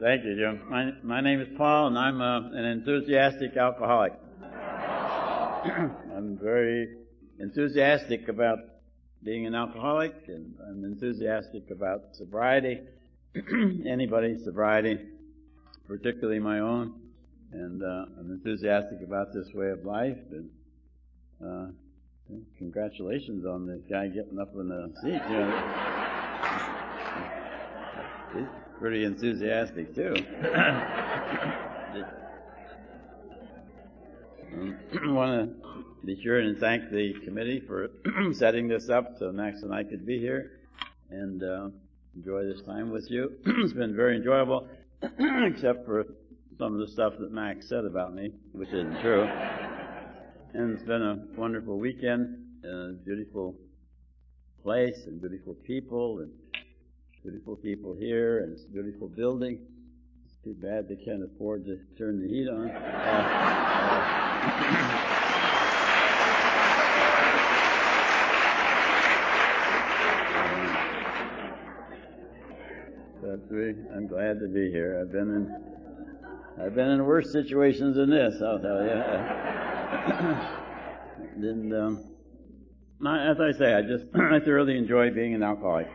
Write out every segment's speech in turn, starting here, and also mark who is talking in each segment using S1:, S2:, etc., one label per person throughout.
S1: Thank you, Jim. My name is Paul, and I'm an enthusiastic alcoholic. I'm very enthusiastic about being an alcoholic, and I'm enthusiastic about sobriety, anybody's sobriety, particularly my own. And I'm enthusiastic about this way of life. And congratulations on the guy getting up in the seat. You know. He's pretty enthusiastic too. I want to be sure and thank the committee for setting this up so Max and I could be here and enjoy this time with you. It's been very enjoyable, except for some of the stuff that Max said about me, which isn't true. And it's been a wonderful weekend, a beautiful place and beautiful people here, and it's a beautiful building. It's too bad they can't afford to turn the heat on. I'm glad to be here. I've been in worse situations than this, I'll tell you. And as I say, I thoroughly enjoy being an alcoholic.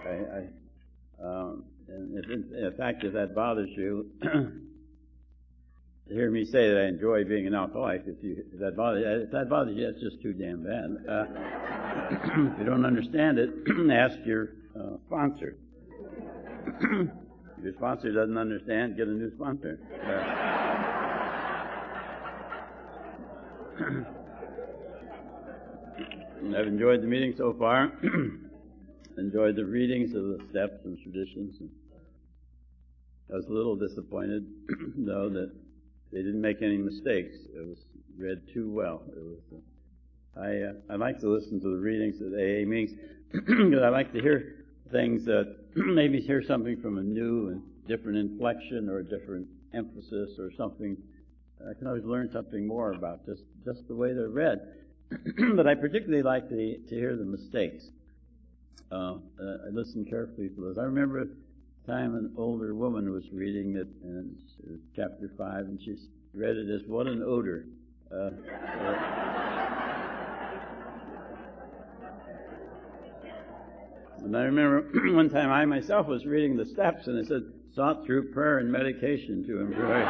S1: And in fact, if that bothers you, to hear me say that I enjoy being an alcoholic, if that bothers you, that's just too damn bad. If you don't understand it, ask your sponsor. If your sponsor doesn't understand, get a new sponsor. I've enjoyed the meeting so far. Enjoyed the readings of the steps and traditions. I was a little disappointed, though, that they didn't make any mistakes. It was read too well. I like to listen to the readings of the AA meetings because I like to hear things that maybe hear something from a new and different inflection or a different emphasis or something. I can always learn something more about just the way they're read. But I particularly like to hear the mistakes. I listen carefully to those. I remember a time an older woman was reading it in chapter 5, and she read it as, "What an odor." And I remember one time I myself was reading the steps, and it said, "Sought through prayer and medication to improve."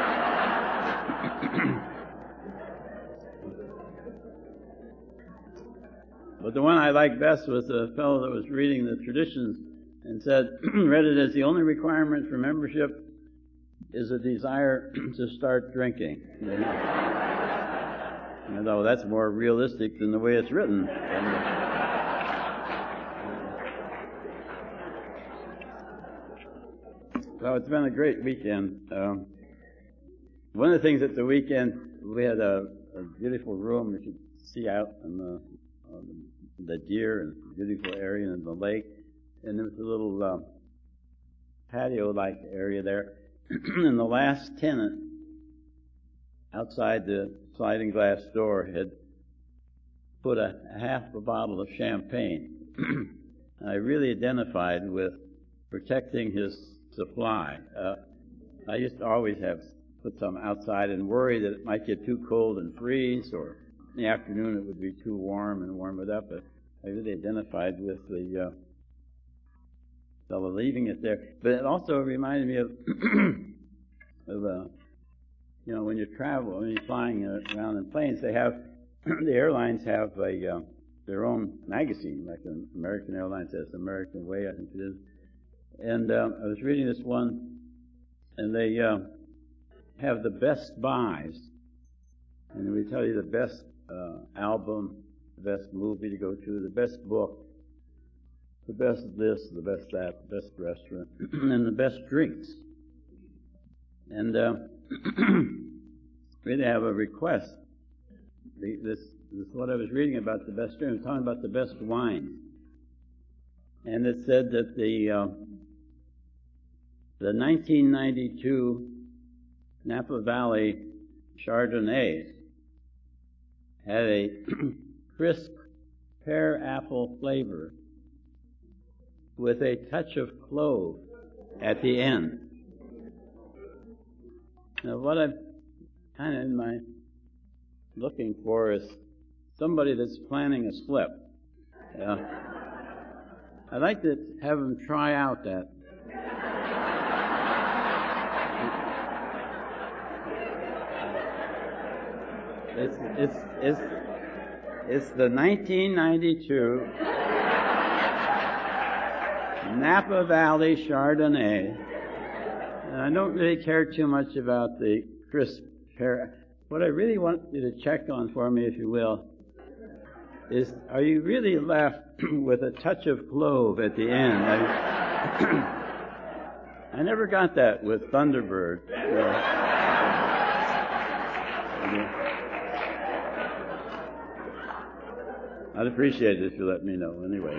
S1: But the one I liked best was the fellow that was reading the traditions and said, read it as, "The only requirement for membership is a desire to start drinking." Although that's more realistic than the way it's written. So it's been a great weekend. One of the things at the weekend, we had a beautiful room. You could see out on the deer and beautiful area and the lake. And there was a little patio-like area there. And the last tenant outside the sliding glass door had put half a bottle of champagne. I really identified with protecting his supply. I used to always put some outside and worry that it might get too cold and freeze, or in the afternoon it would be too warm and warm it up. But I really identified with the fellow leaving it there. But it also reminded me of when you travel, when you're flying around in planes, they have the airlines have their own magazine, like American Airlines has American Way, I think it is. And I was reading this one, and they have the best buys, and we tell you the best album, the best movie to go to, the best book, the best this, the best that, the best restaurant, and the best drinks. And we have a request. This is what I was reading about the best drinks. Talking about the best wine, and it said that the 1992 Napa Valley Chardonnays had a crisp pear apple flavor with a touch of clove at the end. what I'm kind of in my looking for is somebody that's planning a slip. I'd like to have them try out that. It's the 1992 Napa Valley Chardonnay. And I don't really care too much about the crisp pear. What I really want you to check on for me, if you will, is are you really left with a touch of clove at the end? I never got that with Thunderbird. I'd appreciate it if you let me know anyway.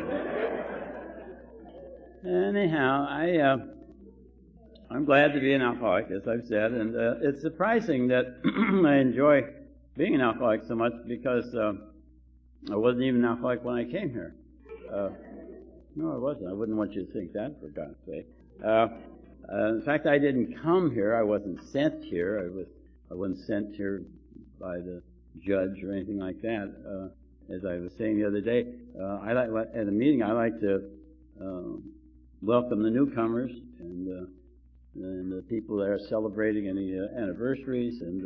S1: Anyhow, I'm glad to be an alcoholic, as I've said, and it's surprising that I enjoy being an alcoholic so much because I wasn't even an alcoholic when I came here. No, I wasn't. I wouldn't want you to think that, for God's sake. In fact, I didn't come here. I wasn't sent here. I wasn't sent here by the judge or anything like that. As I was saying the other day, at a meeting, I like to welcome the newcomers and the people that are celebrating any anniversaries and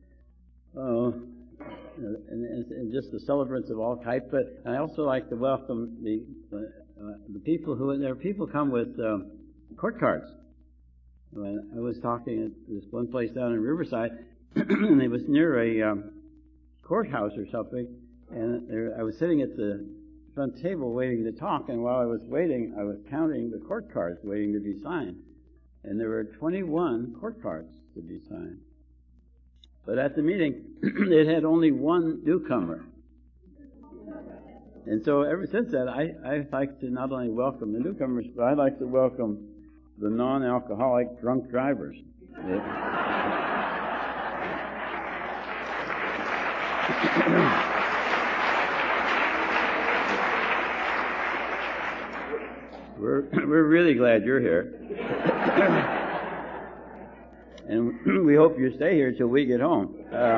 S1: just the celebrants of all types. But I also like to welcome the people people come with court cards. When I was talking at this one place down in Riverside, and it was near a courthouse or something, and I was sitting at the front table waiting to talk, and while I was waiting, I was counting the court cards waiting to be signed. And there were 21 court cards to be signed. But at the meeting, it had only one newcomer. And so ever since that, I like to not only welcome the newcomers, but I like to welcome the non-alcoholic drunk drivers. We're really glad you're here. And we hope you stay here till we get home.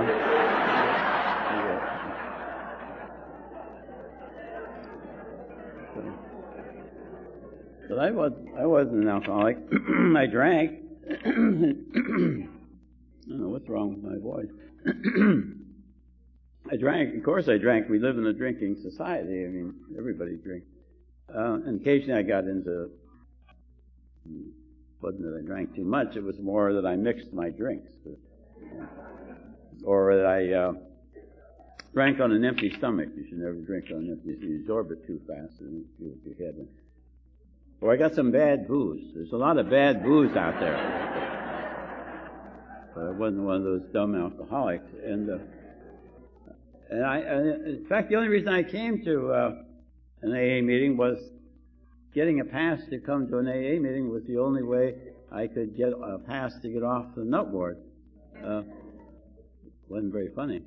S1: But I wasn't an alcoholic. I drank. I don't know what's wrong with my voice. I drank. Of course I drank. We live in a drinking society. I mean, everybody drinks. And occasionally I got into, wasn't that I drank too much, it was more that I mixed my drinks. Or that I drank on an empty stomach. You should never drink on an empty stomach. You absorb it too fast and you with your head. Or I got some bad booze. There's a lot of bad booze out there. But I wasn't one of those dumb alcoholics. And in fact, the only reason I came to an AA meeting was getting a pass to come to an AA meeting was the only way I could get a pass to get off the nut ward. Wasn't very funny.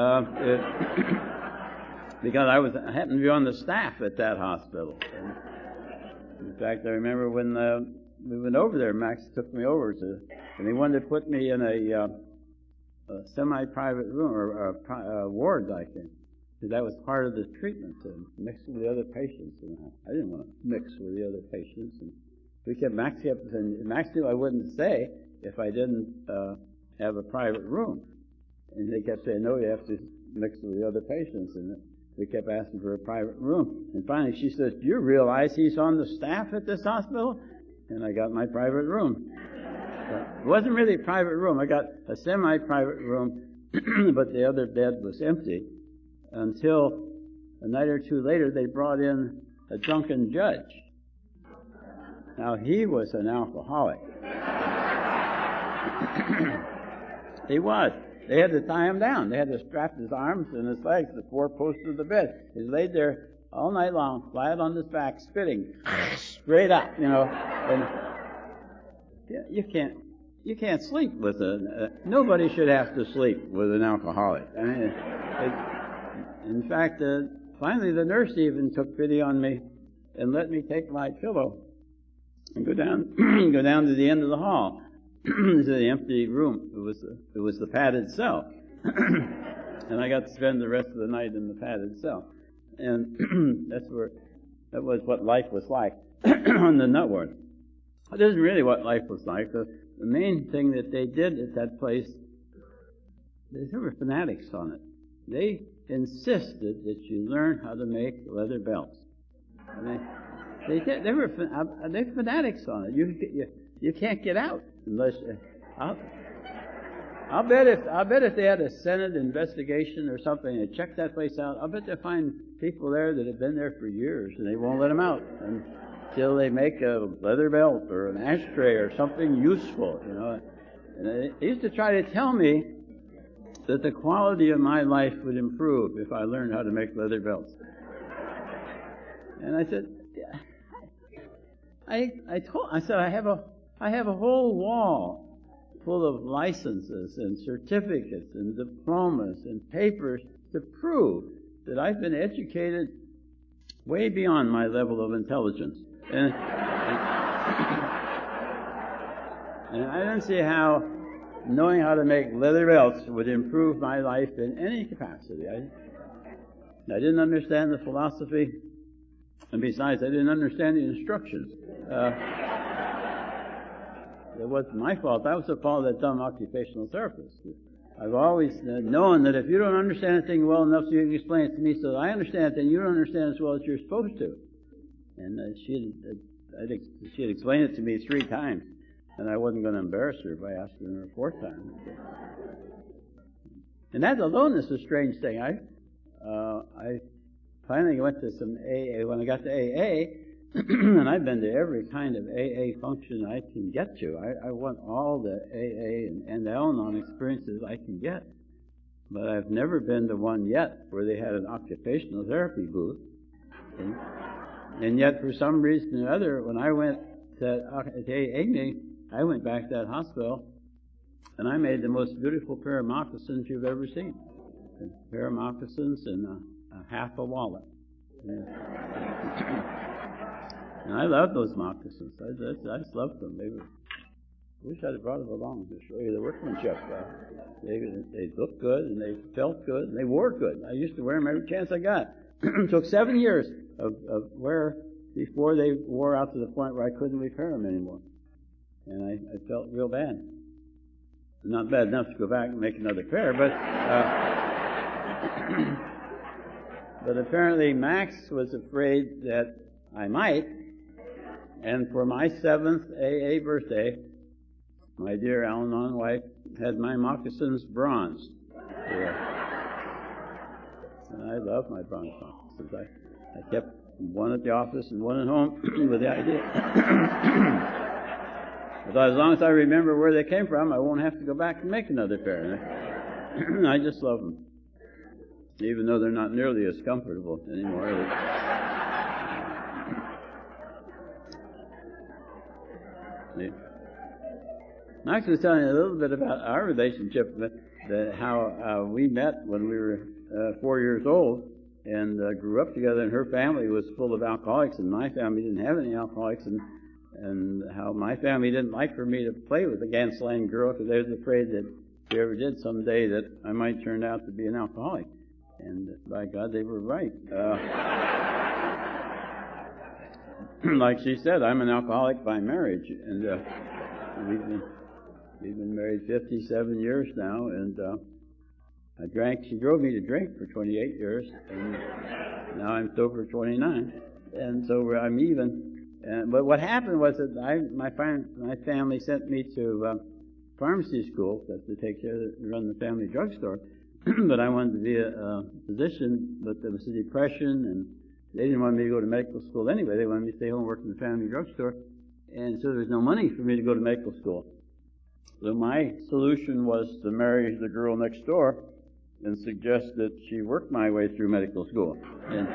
S1: Because I happened to be on the staff at that hospital. And in fact, I remember when we went over there, Max took me over and he wanted to put me in a semi-private room or a ward, I think. Because that was part of the treatment, to mix with the other patients. And I didn't want to mix with the other patients. And Max knew I wouldn't stay if I didn't have a private room. And they kept saying, no, you have to mix with the other patients. And we kept asking for a private room. And finally she says, do you realize he's on the staff at this hospital? And I got my private room. It wasn't really a private room. I got a semi-private room, but the other bed was empty. Until a night or two later, they brought in a drunken judge. Now, he was an alcoholic. He was. They had to tie him down. They had to strap his arms and his legs to the four posts of the bed. He laid there all night long, flat on his back, spitting straight up, And you can't sleep with nobody should have to sleep with an alcoholic. I mean, in fact, finally the nurse even took pity on me and let me take my pillow and go down to the end of the hall. into the empty room. It was the padded cell. And I got to spend the rest of the night in the padded cell. And that was what life was like on the nut ward. It isn't really what life was like. The main thing that they did at that place, they were fanatics on it. They insisted that you learn how to make leather belts. And they're fanatics on it. You can't get out unless I'll bet if they had a Senate investigation or something and checked that place out, I'll bet they'll find people there that have been there for years and they won't let them out until they make a leather belt or an ashtray or something useful, you know. And they used to try to tell me that the quality of my life would improve if I learned how to make leather belts. And I said, yeah. I said I have a whole wall full of licenses and certificates and diplomas and papers to prove that I've been educated way beyond my level of intelligence. And I don't see how knowing how to make leather belts would improve my life in any capacity. I didn't understand the philosophy, and besides, I didn't understand the instructions. It wasn't my fault. That was the fault of that dumb occupational therapist. I've always known that if you don't understand a thing well enough so you can explain it to me so that I understand it, then you don't understand it as well as you're supposed to. And she had explained it to me 3 times, and I wasn't going to embarrass her by asking her a 4th time. And that alone is a strange thing. I finally went to some AA. When I got to AA, and I've been to every kind of AA function I can get to. I want all the AA and Al-Anon experiences I can get. But I've never been to one yet where they had an occupational therapy booth. And yet, for some reason or other, when I went to AA meeting, I went back to that hospital, and I made the most beautiful pair of moccasins you've ever seen. A pair of moccasins and a half a wallet. And I love those moccasins. I just loved them. I wish I'd have brought them along to show you the workmanship. They looked good, and they felt good, and they wore good. I used to wear them every chance I got. It took 7 years of wear before they wore out to the point where I couldn't repair them anymore. And I felt real bad. Not bad enough to go back and make another pair, but apparently Max was afraid that I might. And for my 7th AA birthday, my dear Al-Anon wife had my moccasins bronzed. And I love my bronze moccasins. I kept one at the office and one at home with the idea. But as long as I remember where they came from, I won't have to go back and make another pair. I just love them. Even though they're not nearly as comfortable anymore. Max was telling you a little bit about our relationship, how we met when we were 4 years old and grew up together, and her family was full of alcoholics, and my family didn't have any alcoholics, and how my family didn't like for me to play with the Gansline girl because they was afraid that if we ever did someday that I might turn out to be an alcoholic. And by God, they were right. Like she said, I'm an alcoholic by marriage, and we've been married 57 years now, and she drove me to drink for 28 years, and now I'm sober 29, and so I'm even. But what happened was that my family sent me to pharmacy school to take care of run the family drugstore, but I wanted to be a physician, but there was a depression, and they didn't want me to go to medical school anyway. They wanted me to stay home and work in the family drugstore. And so there was no money for me to go to medical school. So my solution was to marry the girl next door and suggest that she work my way through medical school. And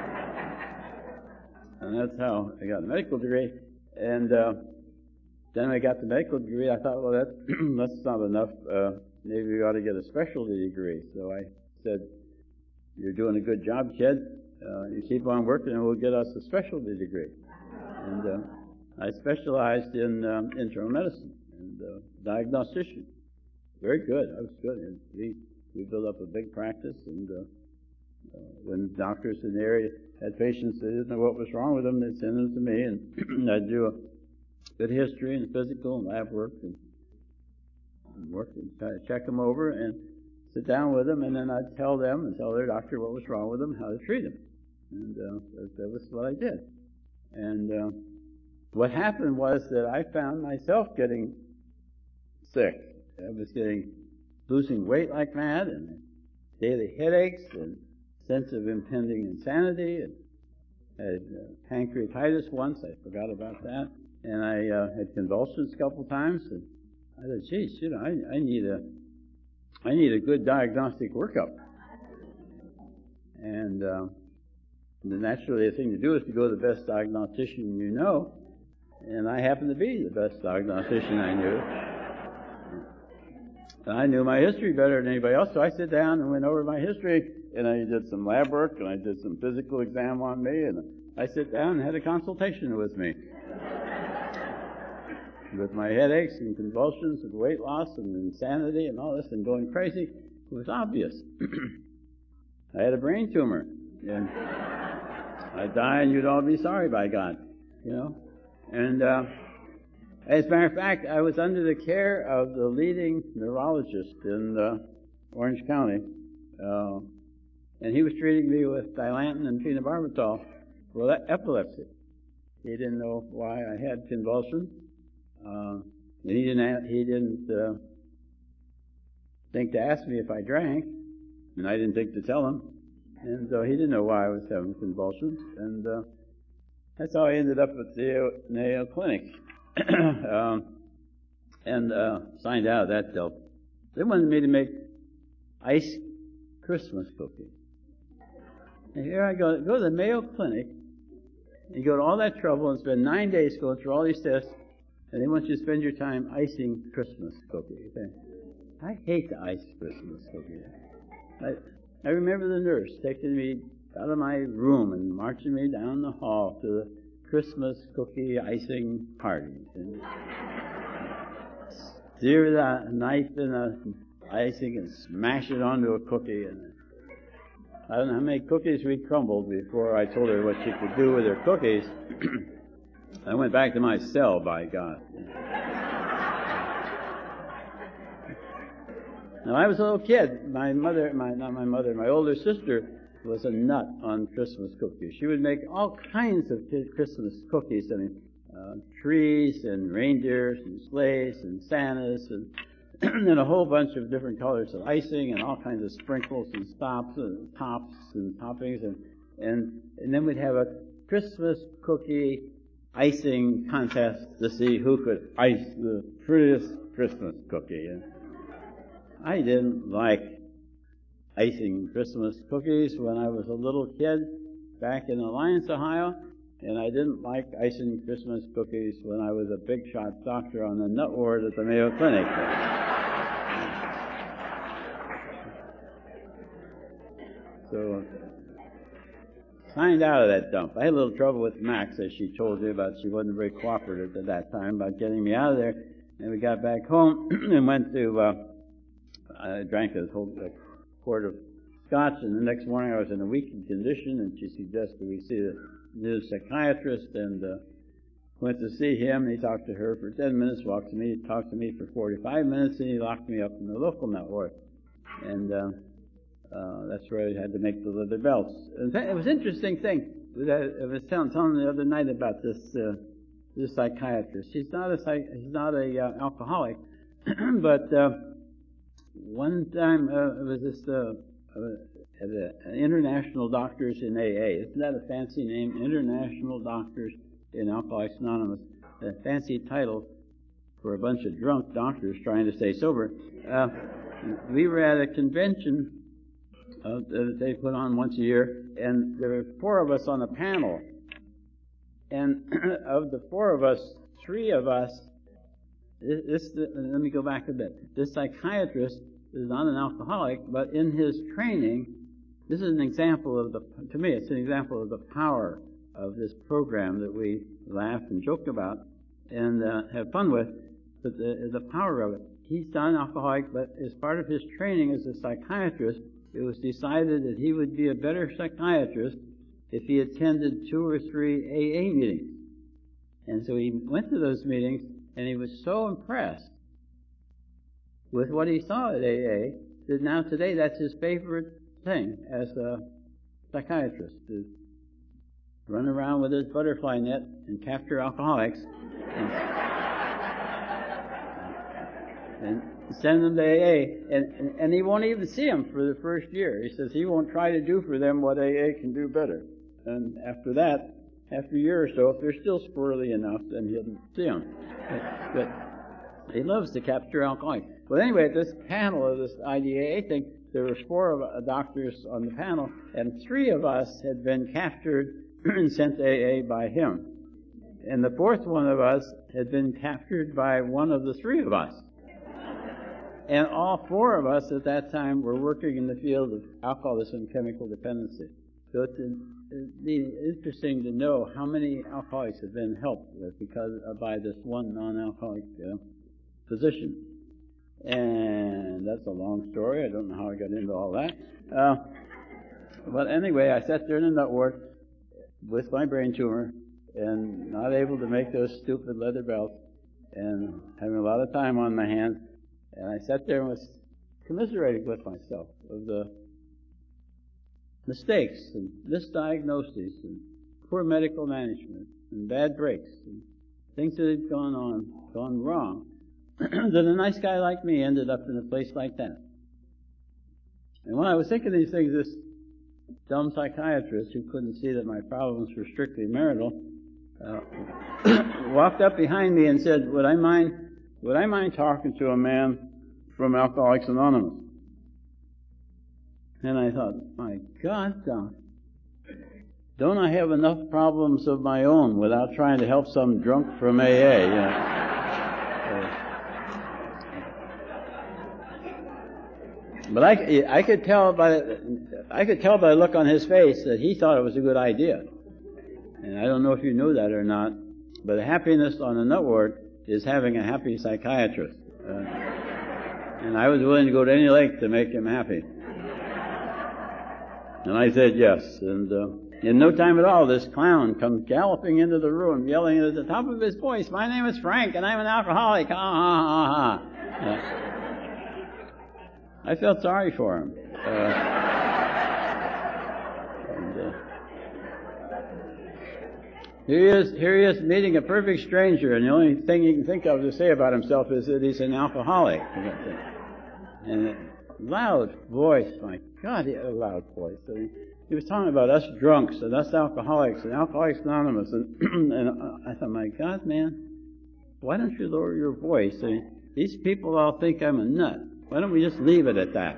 S1: that's how I got a medical degree. And then I got the medical degree. I thought, well, that's not enough. Maybe we ought to get a specialty degree. So I said, you're doing a good job, kid. You keep on working and we'll get us a specialty degree. And I specialized in internal medicine. And diagnostician. Very good. I was good. And we built up a big practice, and when doctors in the area had patients that didn't know what was wrong with them, they'd send them to me, and I'd do a good history and physical and lab work and try to check them over and sit down with them, and then I'd tell them and tell their doctor what was wrong with them, how to treat them. And that was what I did. And what happened was that I found myself getting sick. I was losing weight like mad, and daily headaches, and sense of impending insanity, and had pancreatitis once. I forgot about that. And I had convulsions a couple times, and I said, geez, I need a good diagnostic workup. And naturally, the thing to do is to go to the best diagnostician you know, and I happened to be the best diagnostician I knew. And I knew my history better than anybody else, so I sat down and went over my history, and I did some lab work, and I did some physical exam on me, and I sat down and had a consultation with me. With my headaches and convulsions and weight loss and insanity and all this and going crazy, it was obvious. I had a brain tumor, and I'd die and you'd all be sorry, by God, And as a matter of fact, I was under the care of the leading neurologist in Orange County, and he was treating me with Dilantin and phenobarbital for epilepsy. He didn't know why I had convulsions. And he didn't think to ask me if I drank, and I didn't think to tell him, and so he didn't know why I was having convulsions, and that's how I ended up at the Mayo Clinic, and signed out of that deal. They wanted me to make ice Christmas cookies, and here I go to the Mayo Clinic, and you go to all that trouble and spend 9 days going through all these tests. And they want you to spend your time icing Christmas cookies. I hate to ice Christmas cookies. I remember the nurse taking me out of my room and marching me down the hall to the Christmas cookie icing parties. And steer the knife in the icing and smash it onto a cookie. And I don't know how many cookies we crumbled before I told her what she could do with her cookies. I went back to my cell, by God. Now, I was a little kid. My older sister was a nut on Christmas cookies. She would make all kinds of Christmas cookies. Trees and reindeers and sleighs and Santas and a whole bunch of different colors of icing and all kinds of sprinkles and tops and toppings. And then we'd have a Christmas cookie icing contest to see who could ice the prettiest Christmas cookie. And I didn't like icing Christmas cookies when I was a little kid back in Alliance, Ohio, and I didn't like icing Christmas cookies when I was a big shot doctor on the nut ward at the Mayo Clinic. So signed out of that dump. I had a little trouble with Max, as she told you about. She wasn't very cooperative at that time about getting me out of there. And we got back home and went to, I drank a whole quart of scotch, and the next morning I was in a weakened condition, and she suggested we see a new psychiatrist, and went to see him, and he talked to her for 10 minutes, talked to me for 45 minutes, and he locked me up in the local network. And that's where I had to make the leather belts. And it was an interesting thing. I was telling the other night about this psychiatrist. He's not a alcoholic, but one time it was this International Doctors in AA. Isn't that a fancy name? International Doctors in Alcoholics Anonymous. A fancy title for a bunch of drunk doctors trying to stay sober. We were at a convention that they put on once a year, and there were 4 of us on a panel. And of the 4 of us, 3 of us, let me go back a bit. This psychiatrist is not an alcoholic, but in his training, this is an example to me, it's an example of the power of this program that we laugh and joke about and have fun with. but the power of it. He's not an alcoholic, but as part of his training as a psychiatrist, it was decided that he would be a better psychiatrist if he attended 2 or 3 AA meetings. And so he went to those meetings, and he was so impressed with what he saw at AA that now today that's his favorite thing as a psychiatrist, to run around with his butterfly net and capture alcoholics and send them to AA. And he won't even see them for the first year. He says he won't try to do for them what AA can do better. And after that, after a year or so, if they're still squirrely enough, then he'll see them. But he loves to capture alcoholics. Well, anyway, at this panel of this IDAA thing, there were 4 doctors on the panel, and 3 of us had been captured and sent to AA by him. And the 4th one of us had been captured by one of the 3 of us. And all 4 of us at that time were working in the field of alcoholism and chemical dependency. So it's interesting to know how many alcoholics have been helped by this one non-alcoholic physician. And that's a long story. I don't know how I got into all that. But anyway, I sat there in the nut ward with my brain tumor and not able to make those stupid leather belts and having a lot of time on my hands. And I sat there and was commiserating with myself of the mistakes and misdiagnoses and poor medical management and bad breaks and things that had gone wrong, that a nice guy like me ended up in a place like that. And when I was thinking these things, this dumb psychiatrist who couldn't see that my problems were strictly marital walked up behind me and said, would I mind talking to a man from Alcoholics Anonymous? And I thought, my God, don't I have enough problems of my own without trying to help some drunk from AA? You know? But I could tell by the look on his face that he thought it was a good idea. And I don't know if you knew that or not, but happiness on the nut ward is having a happy psychiatrist. And I was willing to go to any length to make him happy. And I said yes. And in no time at all, this clown comes galloping into the room, yelling at the top of his voice, "My name is Frank, and I'm an alcoholic. Ha, ha, ha, ha." I felt sorry for him. Here he is meeting a perfect stranger, and the only thing he can think of to say about himself is that he's an alcoholic. And a loud voice, my God, he had a loud voice. He was talking about us drunks and us alcoholics and Alcoholics Anonymous, and I thought, my God, man, why don't you lower your voice? These people all think I'm a nut. Why don't we just leave it at that?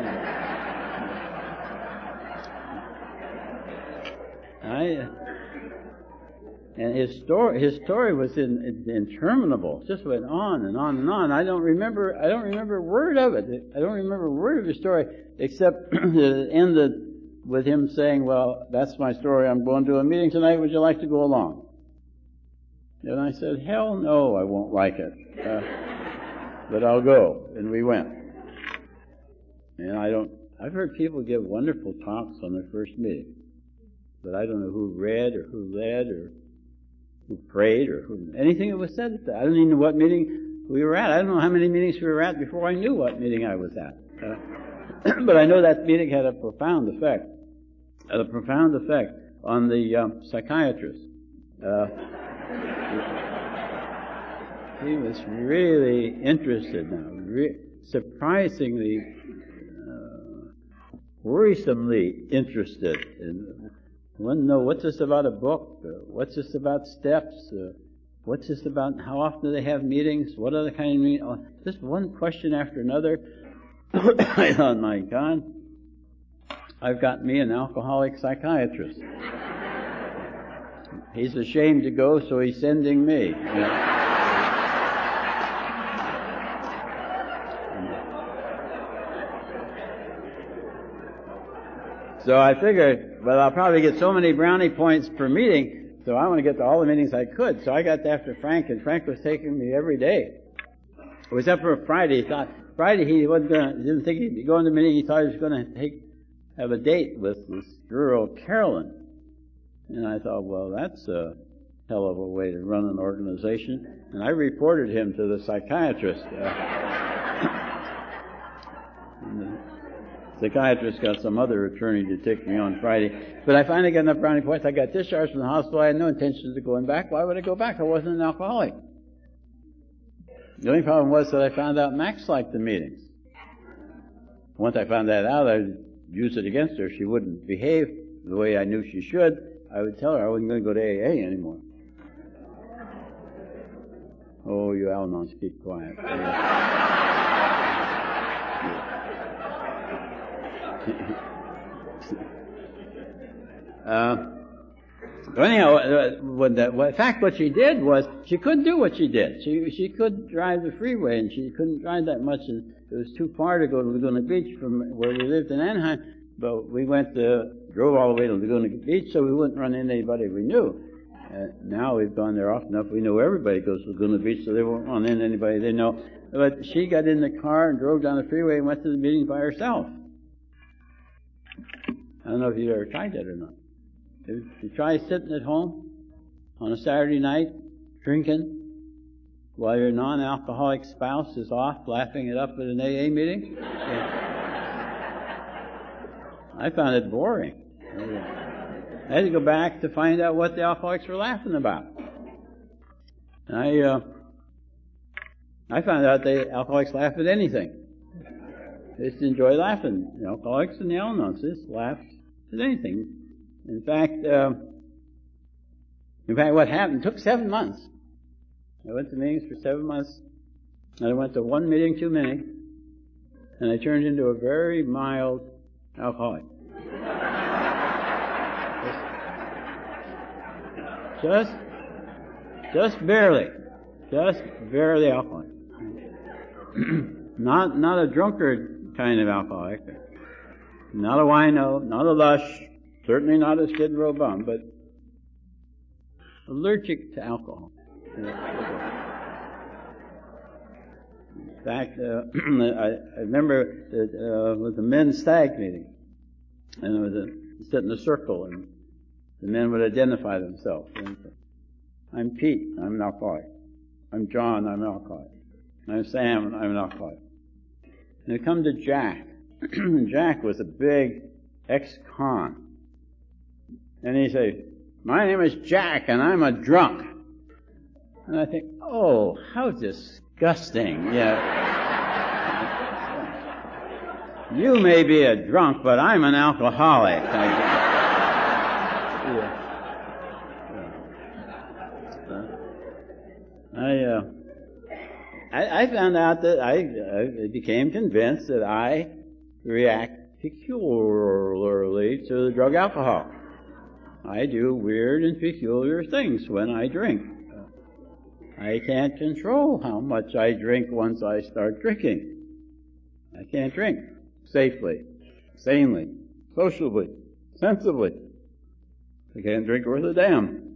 S1: And his story was interminable. It just went on and on and on. I don't remember a word of it. I don't remember a word of his story except that it ended with him saying, "Well, that's my story. I'm going to a meeting tonight. Would you like to go along?" And I said, "Hell no, I won't like it. But I'll go." And we went. And I've heard people give wonderful talks on their first meeting, but I don't know who read or who led or who prayed or anything that was said at that. I don't even know what meeting we were at. I don't know how many meetings we were at before I knew what meeting I was at. But I know that meeting had a profound effect on the psychiatrist. He was really interested now, surprisingly, worrisomely interested in wanting to know, what's this about a book? What's this about steps? What's this about how often do they have meetings? What other kind of meetings? Just one question after another. I thought, my God, I've got me an alcoholic psychiatrist. He's ashamed to go, so he's sending me. You know? So I figured, well, I'll probably get so many brownie points per meeting, so I want to get to all the meetings I could. So I got after Frank, and Frank was taking me every day It was up for Friday. He thought Friday he didn't think he'd be going to the meeting. He thought he was going to have a date with this girl, Carolyn. And I thought, well, that's a hell of a way to run an organization. And I reported him to the psychiatrist. And the psychiatrist got some other attorney to take me on Friday. But I finally got enough brownie points. I got discharged from the hospital. I had no intentions of going back. Why would I go back? I wasn't an alcoholic. The only problem was that I found out Max liked the meetings. Once I found that out, I'd use it against her. If she wouldn't behave the way I knew she should, I would tell her I wasn't going to go to AA anymore. Oh, you Al-Anons, keep quiet. Anyhow, in fact, what she did was she couldn't do what she did. She couldn't drive the freeway, and she couldn't drive that much, and it was too far to go to Laguna Beach from where we lived in Anaheim. But we drove all the way to Laguna Beach, so we wouldn't run into anybody we knew. Now we've gone there often enough. We know everybody goes to Laguna Beach, so they won't run into anybody they know. But she got in the car and drove down the freeway and went to the meeting by herself. I don't know if you've ever tried that or not. If you try sitting at home on a Saturday night, drinking, while your non-alcoholic spouse is off laughing it up at an AA meeting. I found it boring. I had to go back to find out what the alcoholics were laughing about. And I found out the alcoholics laugh at anything. They just enjoy laughing. The alcoholics and the Al-Anons just laugh at anything. In fact, what happened took 7 months. I went to meetings for 7 months, and I went to one meeting too many, and I turned into a very mild alcoholic. Just barely alcoholic. Not a drunkard kind of alcoholic, not a wino, not a lush, certainly not a Skid Row bum, but allergic to alcohol. In fact, I remember it was a men's stag meeting, and it was sit in a circle, and the men would identify themselves. I'm Pete, I'm an alcoholic. I'm John, I'm an alcoholic. I'm Sam, I'm an alcoholic. And it come to Jack. Jack was a big ex-con. And he said, my name is Jack, and I'm a drunk. And I think, oh, how disgusting. Yeah. You may be a drunk, but I'm an alcoholic. I found out that I became convinced that I react peculiarly to the drug alcohol. I do weird and peculiar things when I drink. I can't control how much I drink once I start drinking. I can't drink safely, sanely, sociably, sensibly. I can't drink worth a damn.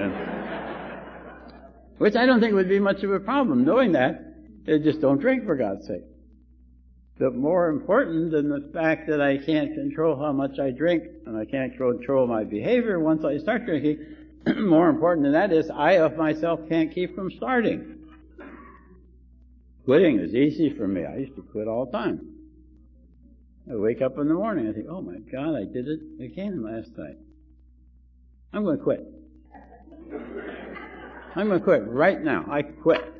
S1: Which I don't think would be much of a problem, knowing that. They just don't drink, for God's sake. But more important than the fact that I can't control how much I drink, and I can't control my behavior once I start drinking, more important than that is I of myself can't keep from starting. Quitting is easy for me. I used to quit all the time. I wake up in the morning, I think, oh my God, I did it again last night. I'm going to quit. I'm going to quit right now. I quit.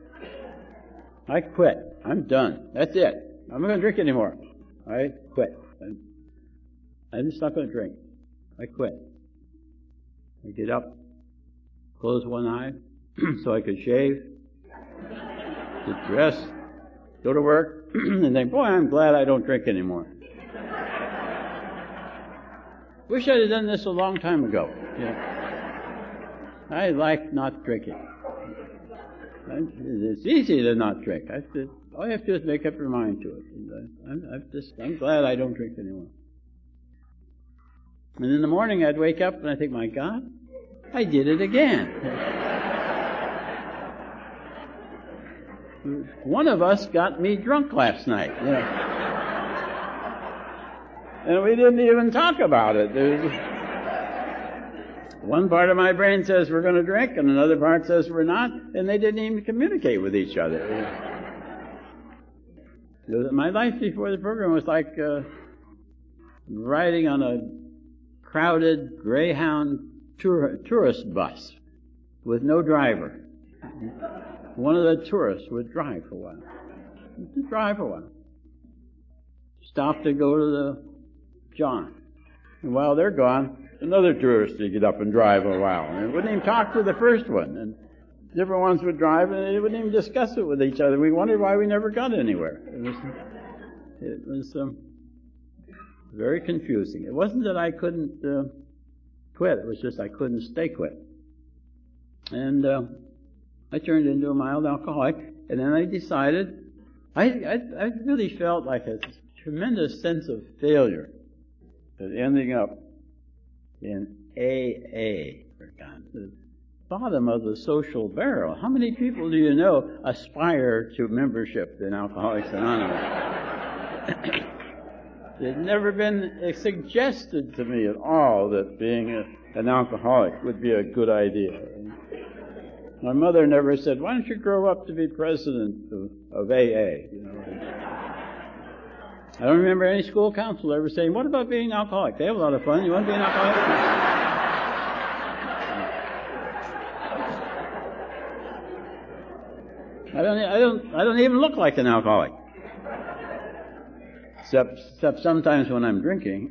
S1: I'm done. That's it. I'm not going to drink anymore. I quit. I'm just not going to drink. I quit. I get up, close one eye so I could shave, get dressed, go to work, and think, boy, I'm glad I don't drink anymore. Wish I'd have done this a long time ago. Yeah. I like not drinking. It's easy to not drink. All you have to do is make up your mind to it. I'm glad I don't drink anymore. And in the morning I'd wake up and I think, my God, I did it again. one of us got me drunk last night. You know. And we didn't even talk about it. One part of my brain says we're going to drink, and another part says we're not, and they didn't even communicate with each other. My life before the program was like riding on a crowded Greyhound tourist bus with no driver. One of the tourists would drive for a while. Stop to go to the John. And while they're gone, another tourist would get up and drive a while. And they wouldn't even talk to the first one. And different ones would drive, and they wouldn't even discuss it with each other. We wondered why we never got anywhere. It was very confusing. It wasn't that I couldn't quit. It was just I couldn't stay quit. And I turned into a mild alcoholic, and then I decided, I really felt like a tremendous sense of failure at ending up in AA, for God. The bottom of the social barrel. How many people do you know aspire to membership in Alcoholics Anonymous? It had never been suggested to me at all that being an alcoholic would be a good idea. My mother never said, "Why don't you grow up to be president of AA?" You know. I don't remember any school counselor ever saying, "What about being an alcoholic? They have a lot of fun. You want to be an alcoholic?" I don't even look like an alcoholic. Except sometimes when I'm drinking.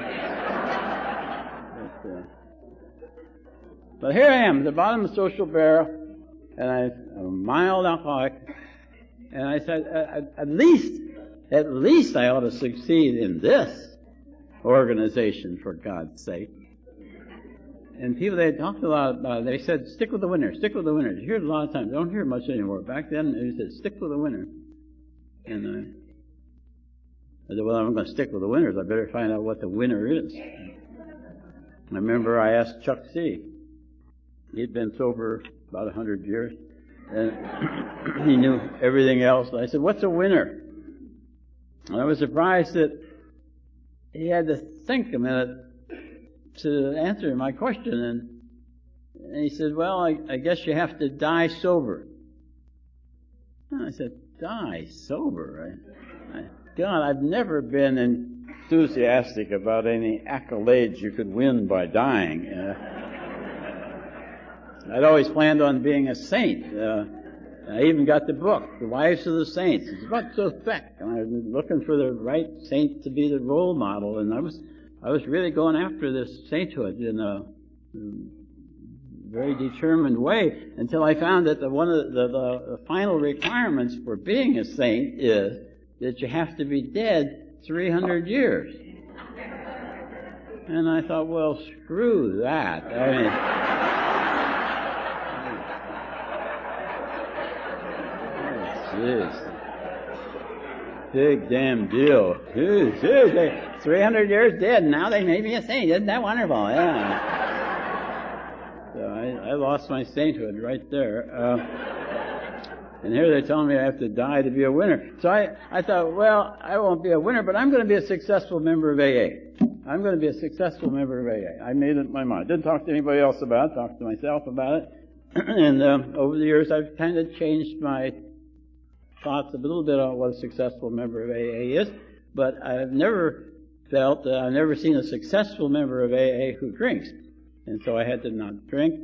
S1: But here I am, at the bottom of the social barrel, and I'm a mild alcoholic, and I said, at least I ought to succeed in this organization, for God's sake. And people, they talked a lot about it. They said, stick with the winners, stick with the winners. You hear it a lot of times. Don't hear it much anymore. Back then, they said, stick with the winners. And I said, well, I'm going to stick with the winners. I better find out what the winner is. I remember I asked Chuck C. He'd been sober about 100 years, and he knew everything else. I said, what's a winner? And I was surprised that he had to think a minute to answer my question. And he said, well, I guess you have to die sober. And I said, die sober? God, I've never been enthusiastic about any accolades you could win by dying. I'd always planned on being a saint. I even got the book, The Wives of the Saints. It's about so thick, and I was looking for the right saint to be the role model, and I was really going after this sainthood in a very determined way until I found that one of the final requirements for being a saint is that you have to be dead 300 years. And I thought, well, screw that. I mean, jeez. Big damn deal. 300 years dead, and now they made me a saint. Isn't that wonderful? Yeah. So I lost my sainthood right there. And here they're telling me I have to die to be a winner. So I thought, well, I won't be a winner, but I'm going to be a successful member of AA. I'm going to be a successful member of AA. I made it in my mind. Didn't talk to anybody else about it. Talked to myself about it. And over the years, I've kind of changed my thoughts a little bit on what a successful member of AA is. But I've never felt that I've never seen a successful member of AA who drinks. And so I had to not drink.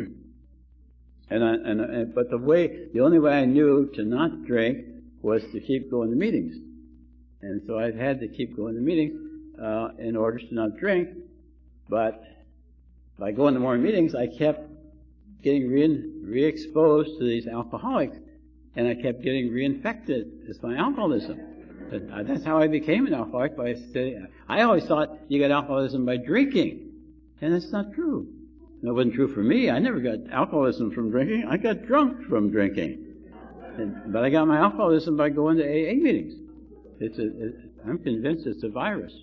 S1: But the only way I knew to not drink was to keep going to meetings. And so I've had to keep going to meetings in order to not drink. But by going to more meetings, I kept getting re-exposed to these alcoholics, and I kept getting reinfected with my alcoholism. But that's how I became an alcoholic. I always thought you get alcoholism by drinking, and that's not true. It wasn't true for me. I never got alcoholism from drinking. I got drunk from drinking. But I got my alcoholism by going to AA meetings. I'm convinced it's a virus.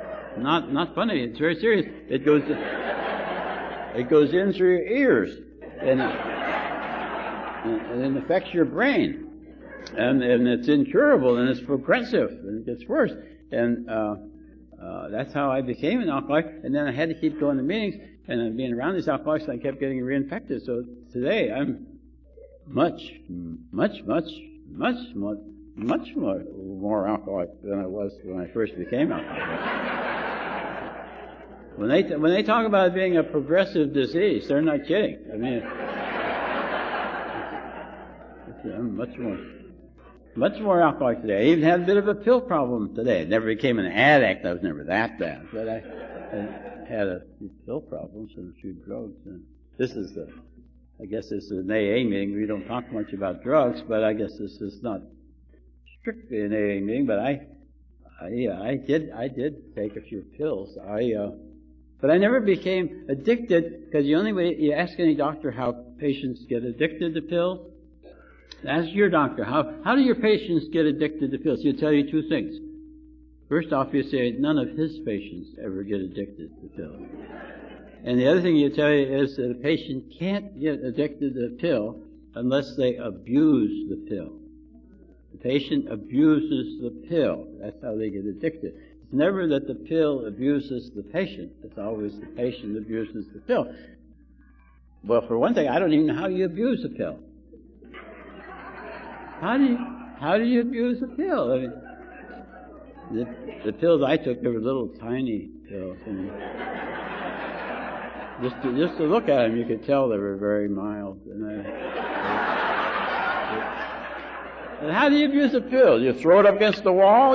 S1: Not funny. It's very serious. It goes in through your ears. and it affects your brain. And it's incurable, and it's progressive, and it gets worse. And that's how I became an alcoholic. And then I had to keep going to meetings, and being around these alcoholics, I kept getting reinfected. So today, I'm much more alcoholic than I was when I first became alcoholic. When they talk about it being a progressive disease, they're not kidding. I mean, I'm much more alcoholic today. I even had a bit of a pill problem today. I never became an addict. I was never that bad. But I had a few pill problems and a few drugs. And I guess this is an AA meeting. We don't talk much about drugs, but I guess this is not strictly an AA meeting. But I did take a few pills. But I never became addicted, because the only way, you ask any doctor how patients get addicted to pills, ask your doctor, how do your patients get addicted to pills? He'll tell you two things. First off, he'll say none of his patients ever get addicted to pills. And the other thing he'll tell you is that a patient can't get addicted to a pill unless they abuse the pill. The patient abuses the pill. That's how they get addicted. It's never that the pill abuses the patient. It's always the patient abuses the pill. Well, for one thing, I don't even know how you abuse a pill. How do you abuse a pill? I mean, the pills I took, they were little tiny pills. And just to look at them, you could tell they were very mild. And how do you abuse a pill? You throw it up against the wall,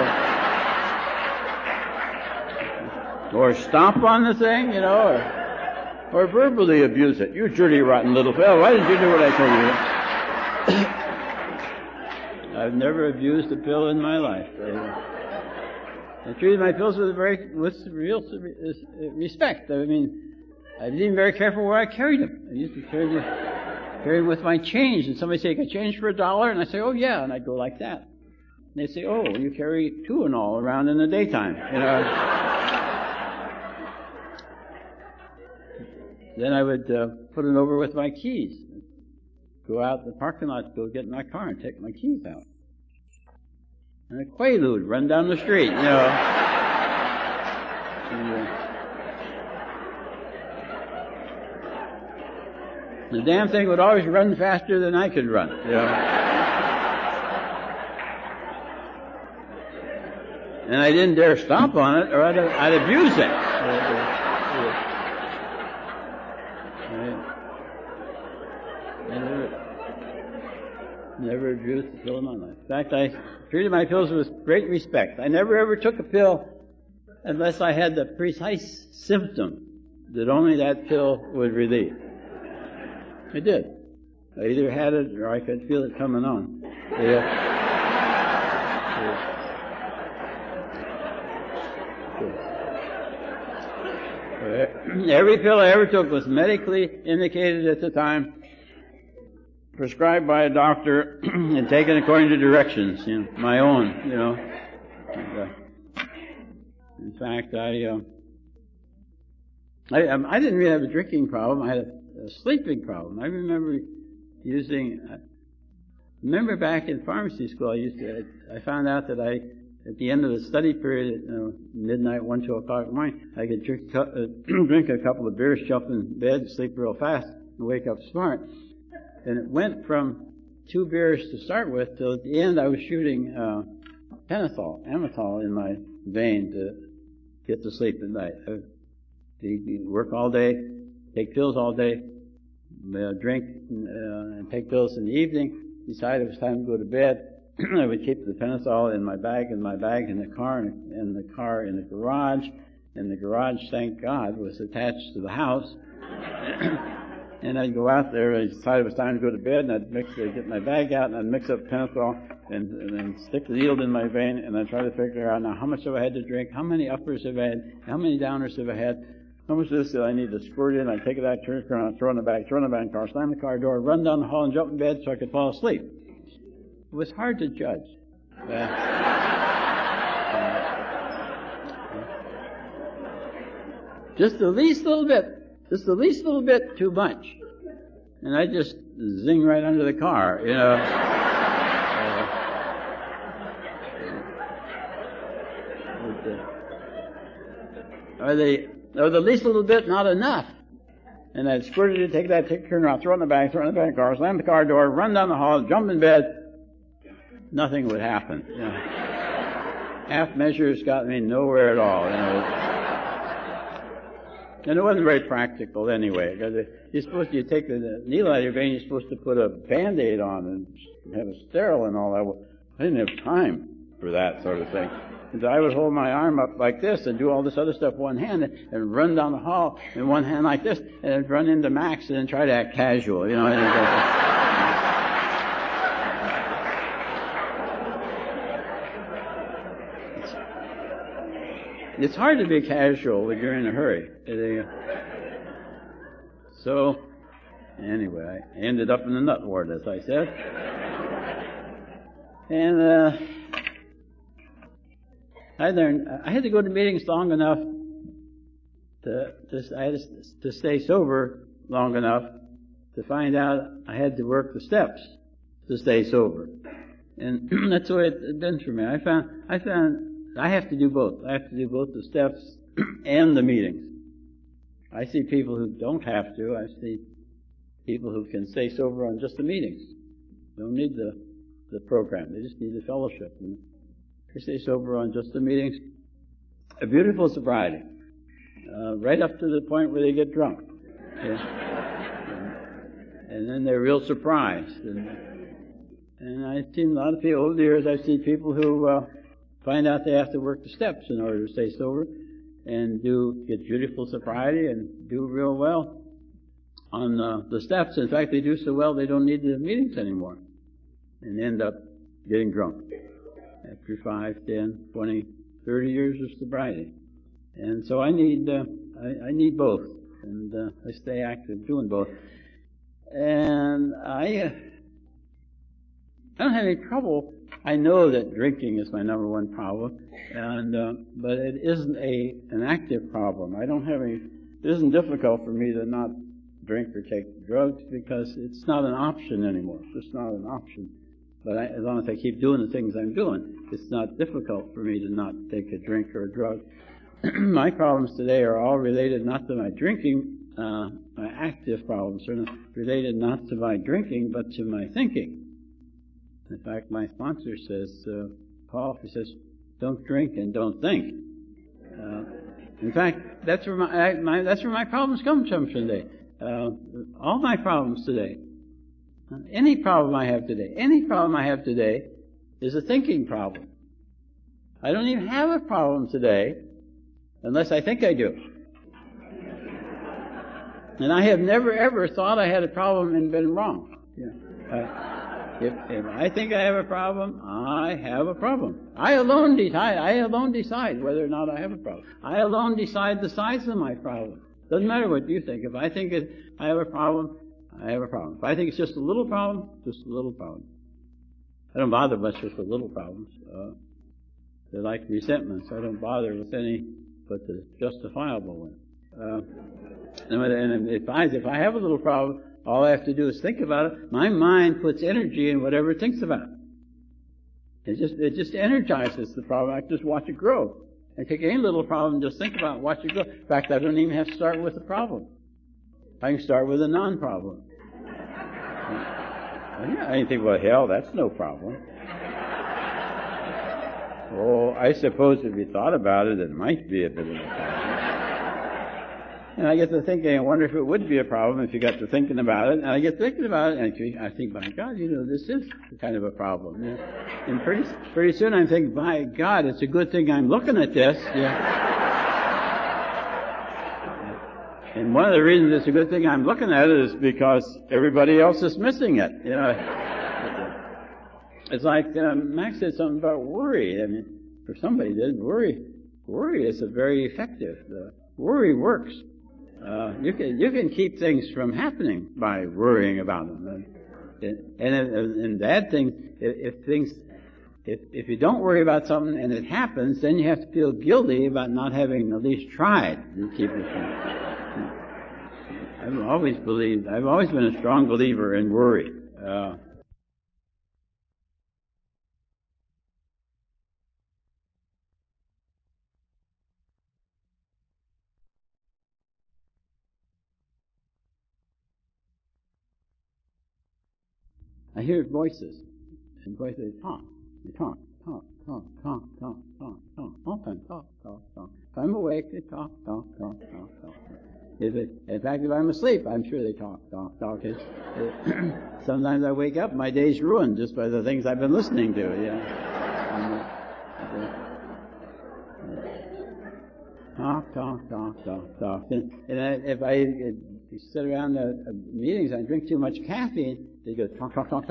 S1: or stomp on the thing, or verbally abuse it. You dirty, rotten little pill. Why didn't you do what I told you? I've never abused a pill in my life. I treated my pills with real respect. I mean, I didn't even very careful where I carried them. I used to carry them with my change. And somebody say, "Can I change for $1?" And I say, "Oh yeah," and I'd go like that. And they say, "Oh, you carry 2 and all around in the daytime." Then I would put it over with my keys. Go out in the parking lot, go get in my car and take my keys out. And a Quaalude run down the street, The damn thing would always run faster than I could run, And I didn't dare stomp on it, or I'd abuse it. Never abused a pill in my life. In fact, I treated my pills with great respect. I never ever took a pill unless I had the precise symptom that only that pill would relieve. I did. I either had it or I could feel it coming on. Every pill I ever took was medically indicated at the time, prescribed by a doctor, and taken according to directions, my own, And, in fact, I didn't really have a drinking problem. I had a sleeping problem. I remember back in pharmacy school, I found out that at the end of the study period, midnight, 1, 2 o'clock in the morning, I could drink a couple of beers, jump in bed, sleep real fast, and wake up smart. And it went from 2 beers to start with till at the end I was shooting Amytal in my vein to get to sleep at night. You work all day, take pills all day, drink and take pills in the evening. Decided it was time to go to bed. I would keep the Pentothal in my bag in the car, and the car in the garage. And the garage, thank God, was attached to the house. And I'd go out there, and I decided it was time to go to bed, and I'd get my bag out, and I'd mix up Pentothal, and then stick the needle in my vein, and I'd try to figure out now how much have I had to drink, how many uppers have I had, how many downers have I had, how much of this do I need to squirt in. I'd take it out, turn it around, throw it in the back in the car, slam the car door, run down the hall, and jump in bed so I could fall asleep. It was hard to judge. Just the least little bit too much. and I just zing right under the car, you know. Or the least little bit, not enough. And I'd squirted it, take that, turn around, throw it in the back of the car, slam the car door, run down the hall, jump in bed. Nothing would happen. You know. Half measures got me nowhere at all. You know. And it wasn't very practical anyway, because you take the needle out of your vein, you're supposed to put a Band-Aid on and have a sterile and all that. Well, I didn't have time for that sort of thing. And so I would hold my arm up like this and do all this other stuff one hand and run down the hall in one hand like this and then run into Max and then try to act casual, you know. It's hard to be casual when you're in a hurry. So, anyway, I ended up in the nut ward, as I said. And I had to go to meetings long enough to stay sober long enough to find out I had to work the steps to stay sober. And that's the way it's been for me. I found I have to do both. I have to do both the steps and the meetings. I see people who don't have to. I see people who can stay sober on just the meetings. They don't need the program. They just need the fellowship. And they stay sober on just the meetings. A beautiful sobriety. Right up to the point where they get drunk. And then they're real surprised. And I've seen a lot of people over the years. I've seen people who find out they have to work the steps in order to stay sober and get beautiful sobriety and do real well on the steps. In fact, they do so well they don't need the meetings anymore and end up getting drunk after 5, 10, 20, 30 years of sobriety. And so I need both, and I stay active doing both. And I don't have any trouble. I know that drinking is my number one problem, but it isn't an active problem. It isn't difficult for me to not drink or take drugs because it's not an option anymore. It's just not an option. But as long as I keep doing the things I'm doing, it's not difficult for me to not take a drink or a drug. My problems today are all related not to my drinking, my active problems are related not to my drinking, but to my thinking. In fact, my sponsor says, Paul, he says, don't drink and don't think. In fact, that's where my problems come from today. All my problems today, any problem I have today is a thinking problem. I don't even have a problem today unless I think I do. And I have never ever thought I had a problem and been wrong. If I think I have a problem, I have a problem. I alone decide whether or not I have a problem. I alone decide the size of my problem. Doesn't matter what you think. If I think I have a problem, I have a problem. If I think it's just a little problem, just a little problem. I don't bother much with the little problems. They're like resentments. I don't bother with any but the justifiable one. And if I have a little problem, all I have to do is think about it. My mind puts energy in whatever it thinks about. It just energizes the problem. I can just watch it grow. I take any little problem and just think about it and watch it grow. In fact, I don't even have to start with a problem. I can start with a non-problem. I think, well, hell, that's no problem. Oh, I suppose if you thought about it, it might be a bit of a problem. And I get to thinking, I wonder if it would be a problem if you got to thinking about it. And I get thinking about it, and I think, my God, this is kind of a problem. And pretty soon I'm thinking, by God, it's a good thing I'm looking at this. And one of the reasons it's a good thing I'm looking at it is because everybody else is missing it. It's like Max said something about worry. I mean, for somebody that worry is very effective. Worry works. You can keep things from happening by worrying about them. And bad things, if you don't worry about something and it happens, then you have to feel guilty about not having at least tried to keep it from. I've always been a strong believer in worry. I hear voices, and voices talk. They talk. All the time, talk. If I'm awake, they talk. In fact, if I'm asleep, I'm sure they talk. Sometimes I wake up, my day's ruined just by the things I've been listening to. Talk. And if I sit around the meetings, I drink too much caffeine, they go talk.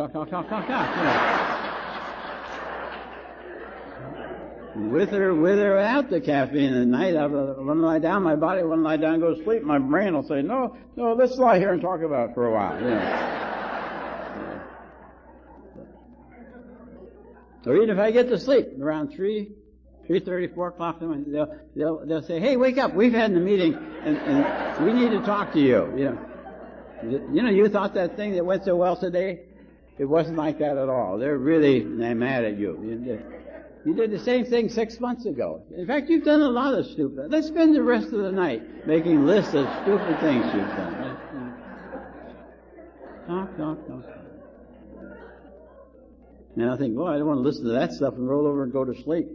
S1: With or without the caffeine at night, I want to lie down, my body won't lie down and go to sleep, my brain will say, no, let's lie here and talk about it for a while. Or even if I get to sleep around 3:30, 4 o'clock, they'll say, hey, wake up, we've had a meeting and we need to talk to you. You thought that thing that went so well today, it wasn't like that at all. They're really mad at you. You did the same thing 6 months ago. In fact, you've done a lot of stupid. Let's spend the rest of the night making lists of stupid things you've done. Talk. And I think, I don't want to listen to that stuff and roll over and go to sleep.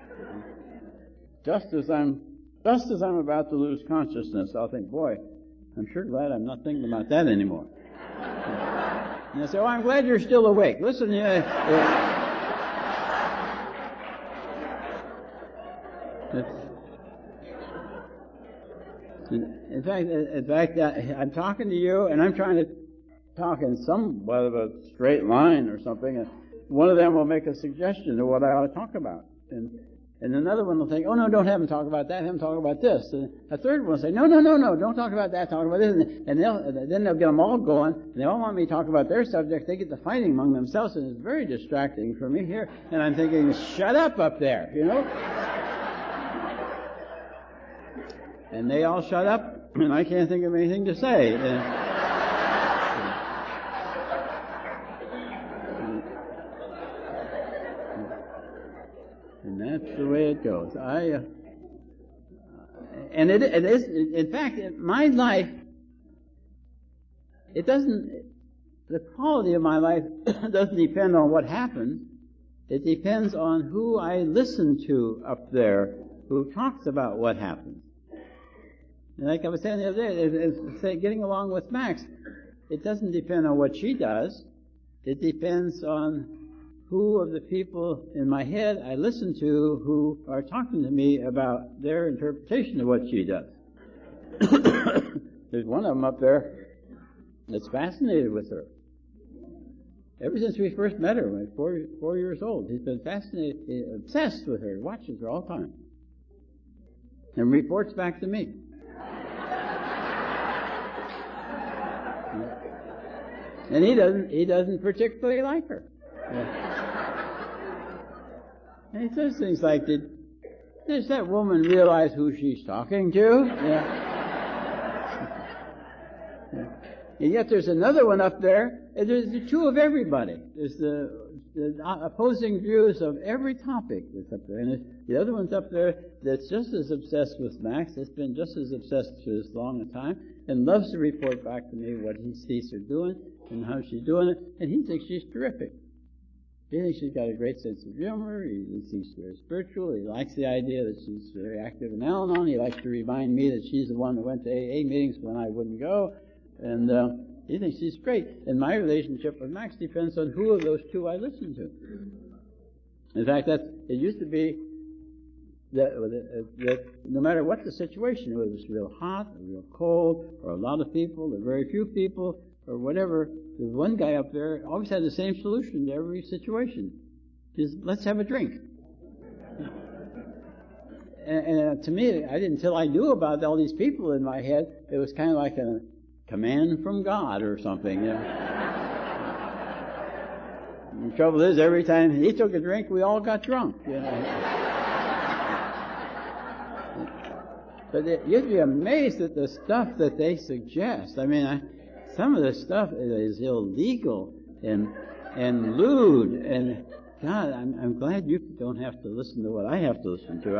S1: Just as I'm about to lose consciousness, I'll think, I'm sure glad I'm not thinking about that anymore. And I say, I'm glad you're still awake. Listen, in fact, I'm talking to you, and I'm trying to talk in somewhat of a straight line or something, and one of them will make a suggestion of what I ought to talk about. And another one will think, no, don't have them talk about that, have them talk about this. And a third one will say, no, don't talk about that, talk about this. And then they'll get them all going, and they all want me to talk about their subject. They get to fighting among themselves, and it's very distracting for me here. And I'm thinking, shut up there, And they all shut up, and I can't think of anything to say. And that's the way it goes. And it is, in fact, my life, the quality of my life doesn't depend on what happens. It depends on who I listen to up there who talks about what happens. And like I was saying the other day, getting along with Max, it doesn't depend on what she does. It depends on who of the people in my head I listen to who are talking to me about their interpretation of what she does. There's one of them up there that's fascinated with her. Ever since we first met her, when I was 4 years old, he's been fascinated, obsessed with her, watches her all the time, and reports back to me. And he doesn't particularly like her. And he says things like, does that woman realize who she's talking to? And yet there's another one up there, and there's the two of everybody. There's the opposing views of every topic that's up there. And the other one's up there that's just as obsessed with Max, that's been just as obsessed for as long a time, and loves to report back to me what he sees her doing and how she's doing it, and he thinks she's terrific. He thinks she's got a great sense of humor, he thinks she's very spiritual, he likes the idea that she's very active in Al-Anon, he likes to remind me that she's the one that went to AA meetings when I wouldn't go, and he thinks she's great. And my relationship with Max depends on who of those two I listen to. In fact, it used to be that no matter what the situation, whether it was real hot or real cold, or a lot of people, or very few people, or whatever, the one guy up there always had the same solution to every situation. Just, let's have a drink. And to me, until I knew about all these people in my head, it was kind of like a command from God or something. The trouble is, every time he took a drink, we all got drunk. But you'd be amazed at the stuff that they suggest. I mean, some of the stuff is illegal and lewd, and God, I'm glad you don't have to listen to what I have to listen to.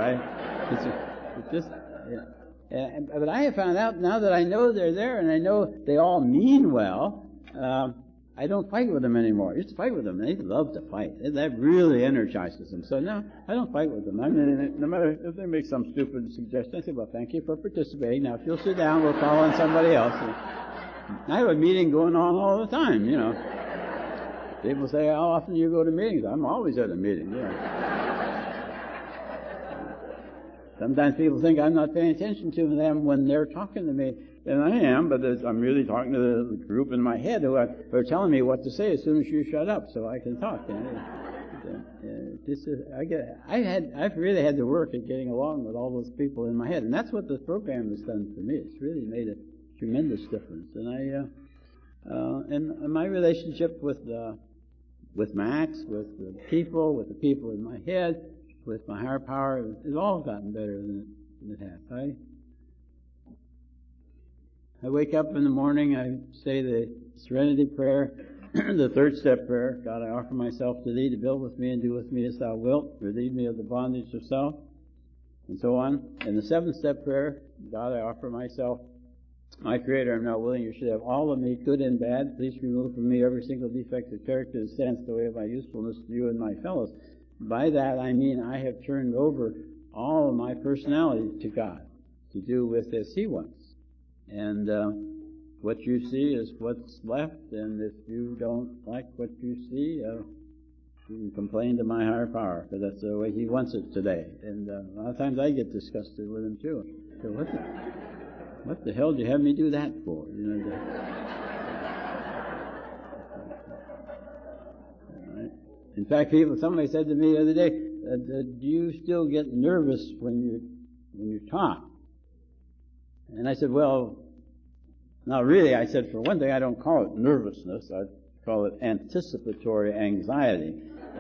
S1: But I have found out now that I know they're there, and I know they all mean well. I don't fight with them anymore. I used to fight with them. They love to fight. That really energizes them. So now I don't fight with them. I mean, no matter if they make some stupid suggestion, I say, well, thank you for participating. Now, if you'll sit down, we'll call on somebody else. And I have a meeting going on all the time, you know. People say, how often do you go to meetings? I'm always at a meeting, Sometimes people think I'm not paying attention to them when they're talking to me. And I am, but I'm really talking to the group in my head who are telling me what to say as soon as you shut up so I can talk. I've really had to work at getting along with all those people in my head. And that's what this program has done for me. It's really made a tremendous difference. And and my relationship with Max, with the people in my head, with my higher power, it's all gotten better than it has. I wake up in the morning, I say the Serenity Prayer, the third step prayer, God, I offer myself to Thee to build with me and do with me as Thou wilt, relieve me of the bondage of self, and so on. And the seventh step prayer, God, I offer myself, my Creator, I'm not willing you should have all of me, good and bad. Please remove from me every single defect of character that stands in the way of my usefulness to you and my fellows. By that I mean I have turned over all of my personality to God to do with as He wants. And what you see is what's left, and if you don't like what you see, you can complain to my higher power, because that's the way He wants it today. And a lot of times I get disgusted with Him too. So what the hell did you have me do that for? In fact, somebody said to me the other day, do you still get nervous when you talk? And I said, well, not really. I said, for one thing, I don't call it nervousness. I call it anticipatory anxiety.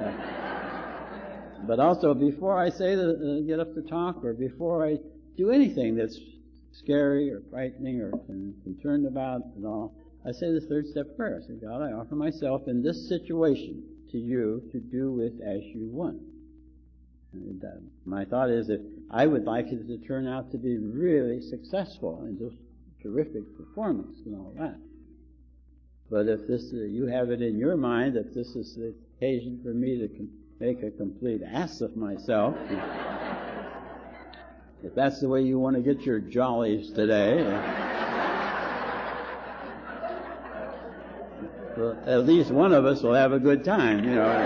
S1: But also, before I say get up to talk, or before I do anything that's scary or frightening or concerned about and all, I say this third step prayer. I say, God, I offer myself in this situation to you to do with as you want. And my thought is that I would like it to turn out to be really successful and just terrific performance and all that. But if you have it in your mind that this is the occasion for me to make a complete ass of myself, if that's the way you want to get your jollies today, well, at least one of us will have a good time,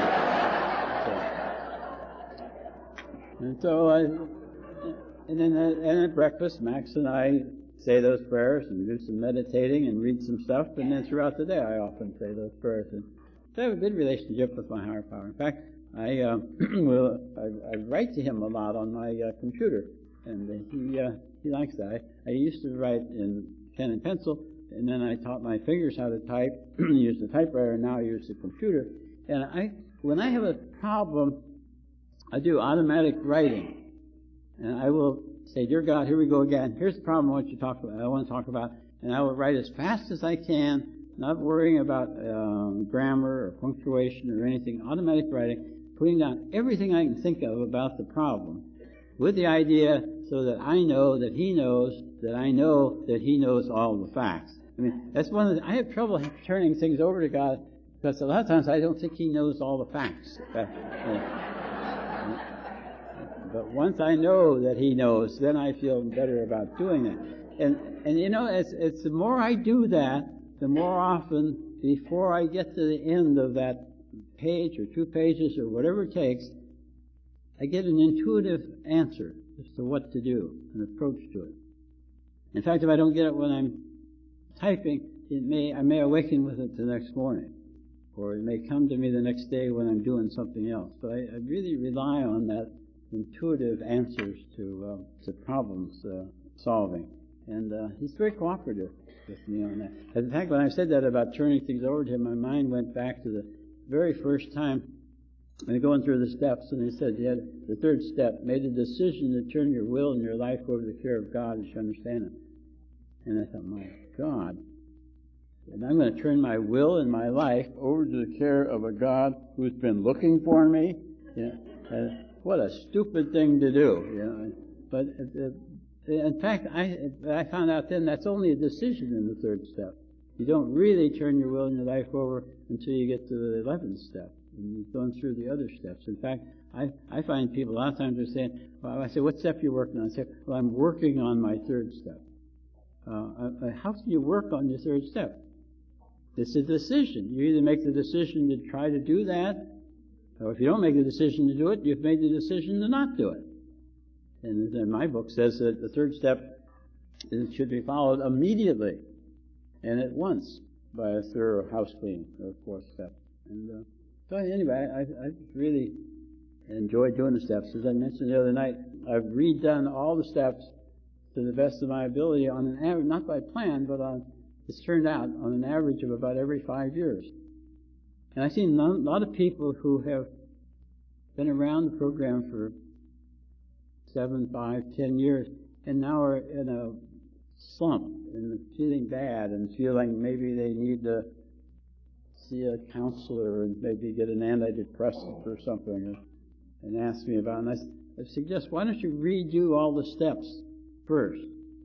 S1: And so then at breakfast, Max and I say those prayers and do some meditating and read some stuff, and then throughout the day I often say those prayers. And so I have a good relationship with my higher power. In fact, I write to him a lot on my computer, and he likes that. I used to write in pen and pencil, and then I taught my fingers how to type, use the typewriter, and now I use the computer. And when I have a problem, I do automatic writing, and I will say, Dear God, here we go again. Here's the problem I want to talk about, and I will write as fast as I can, not worrying about grammar or punctuation or anything. Automatic writing, putting down everything I can think of about the problem, with the idea so that I know that He knows that I know that He knows all the facts. I mean, that's I have trouble turning things over to God, because a lot of times I don't think He knows all the facts. But once I know that He knows, then I feel better about doing it. And it's the more I do that, the more often, before I get to the end of that page or 2 pages or whatever it takes, I get an intuitive answer as to what to do, an approach to it. In fact, if I don't get it when I'm typing, I may awaken with it the next morning, or it may come to me the next day when I'm doing something else. But I really rely on that intuitive answers to problems solving, and he's very cooperative with me on that. In fact, when I said that about turning things over to him, my mind went back to the very first time And going through the steps, and he said, you had the third step, made a decision to turn your will and your life over to the care of God as you understand it. And I thought, my God, and I'm going to turn my will and my life over to the care of a God who's been looking for me? What a stupid thing to do. But in fact, I found out then that's only a decision in the third step. You don't really turn your will and your life over until you get to the 11th step. And you've gone through the other steps. In fact, I find people a lot of times are saying, well, I say, what step are you working on? I say, well, I'm working on my third step. How can you work on your third step? It's a decision. You either make the decision to try to do that, or if you don't make the decision to do it, you've made the decision to not do it. And then my book says that the third step should be followed immediately and at once by a thorough house cleaning, or fourth step. And so anyway, I really enjoy doing the steps. As I mentioned the other night, I've redone all the steps to the best of my ability on an average, not by plan, but it's turned out on an average of about every 5 years. And I've seen a lot of people who have been around the program for 7, 5, 10 years, and now are in a slump and feeling bad and feeling maybe they need to see a counselor and maybe get an antidepressant or something, and ask me about it. And I suggest, why don't you redo all the steps first?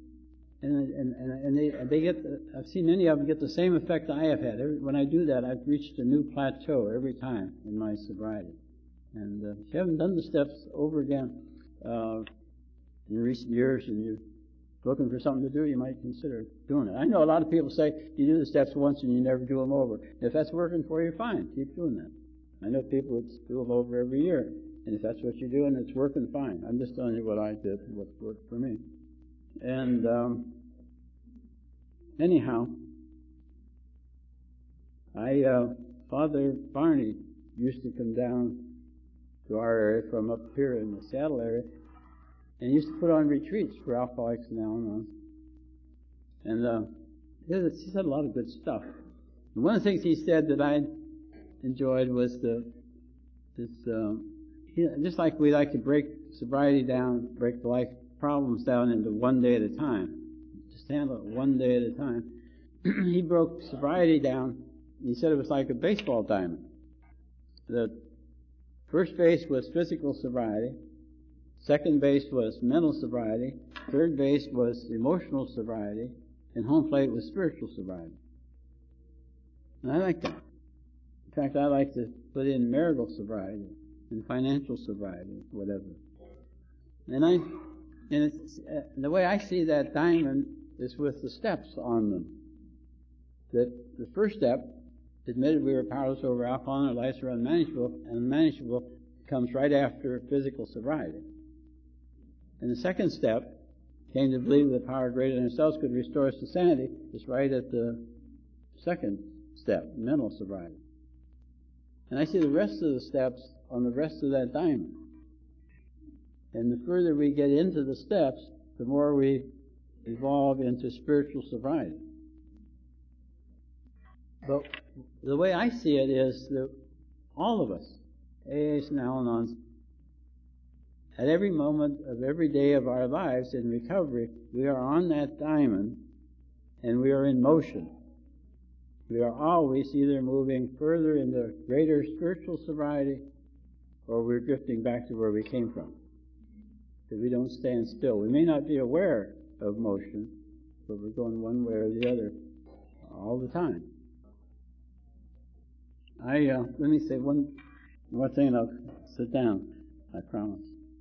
S1: And they get, I've seen many of them get the same effect I have had. When I do that, I've reached a new plateau every time in my sobriety. And if you haven't done the steps over again in recent years and you're looking for something to do, you might consider doing it. I know a lot of people say you do the steps once and you never do them over. If that's working for you, fine, keep doing that. I know people that do them over every year, and if that's what you're doing, it's working fine. I'm just telling you what I did, what worked for me. And anyhow, Father Barney used to come down to our area from up here in the Seattle area, and he used to put on retreats for Alcoholics Anonymous. And he said a lot of good stuff. And one of the things he said that I enjoyed was just like we like to break sobriety down, break the life problems down into one day at a time, just handle it one day at a time. He broke sobriety down. He said it was like a baseball diamond. The first base was physical sobriety, second base was mental sobriety, third base was emotional sobriety, and home plate was spiritual sobriety. And I like that. In fact, I like to put in marital sobriety and financial sobriety, whatever. And the way I see that diamond is with the steps on them. That the first step admitted we were powerless over alcohol and our lives were unmanageable, and unmanageable comes right after physical sobriety. And the second step, came to believe that power greater than ourselves could restore us to sanity, is right at the second step, mental sobriety. And I see the rest of the steps on the rest of that diamond. And the further we get into the steps, the more we evolve into spiritual sobriety. But the way I see it is that all of us, AAs and Al-Anons, at every moment of every day of our lives in recovery, we are on that diamond and we are in motion. We are always either moving further into greater spiritual sobriety or we're drifting back to where we came from. Because we don't stand still. We may not be aware of motion, but we're going one way or the other all the time. Let me say one more thing and I'll sit down, I promise.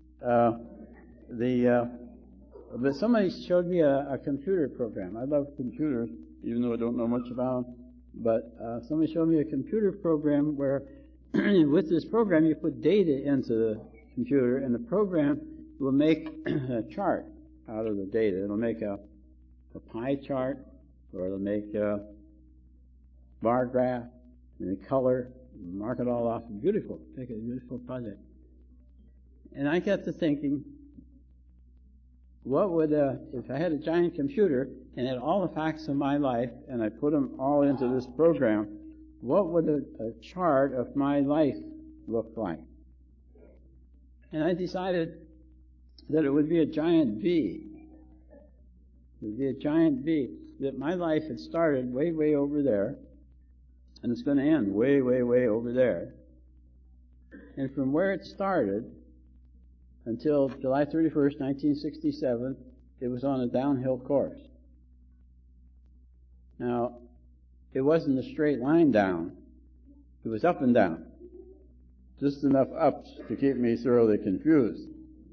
S1: But somebody showed me a computer program. I love computers, even though I don't know much about them. But somebody showed me a computer program where with this program you put data into the computer and the program will make a chart out of the data. It'll make a pie chart, or it'll make a bar graph and a color, and mark it all off. Beautiful. Make a beautiful project. And I got to thinking, what would, if I had a giant computer and had all the facts of my life and I put them all into this program, what would a chart of my life look like? And I decided that it would be a giant V. It would be a giant V. That my life had started way, way over there, and it's going to end way, way, way over there. And from where it started until July 31st, 1967, it was on a downhill course. Now, it wasn't a straight line down. It was up and down. Just enough ups to keep me thoroughly confused.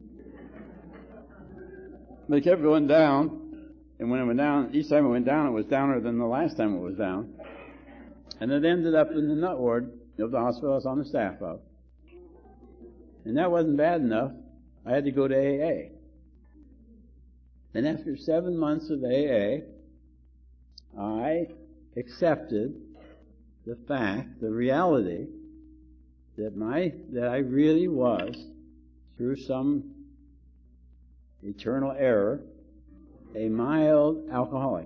S1: But it kept going down, and when it went down, each time it went down, it was downer than the last time it was down. And it ended up in the nut ward of the hospital I was on the staff of. And that wasn't bad enough. I had to go to AA. And after 7 months of AA, I accepted the fact, the reality, that I really was, through some eternal error, a mild alcoholic.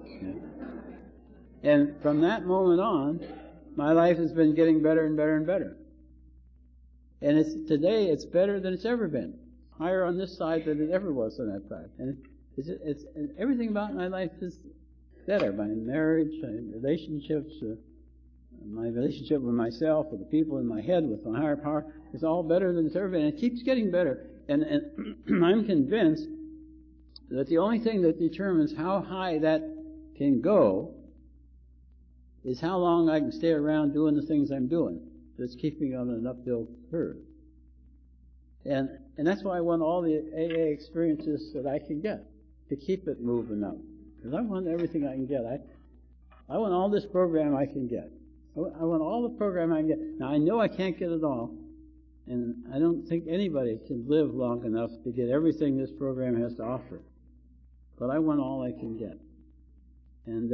S1: And from that moment on, my life has been getting better and better and better. And today it's better than it's ever been. Higher on this side than it ever was on that side. And and everything about my life is better. My marriage, my relationships, my relationship with myself, with the people in my head, with my higher power, is all better than it's ever been. And it keeps getting better. And I'm convinced that the only thing that determines how high that can go is how long I can stay around doing the things I'm doing. That's keeping on an uphill curve. And that's why I want all the AA experiences that I can get, to keep it moving up. Because I want everything I can get. I want all this program I can get. I want all the program I can get. Now, I know I can't get it all, and I don't think anybody can live long enough to get everything this program has to offer. But I want all I can get. And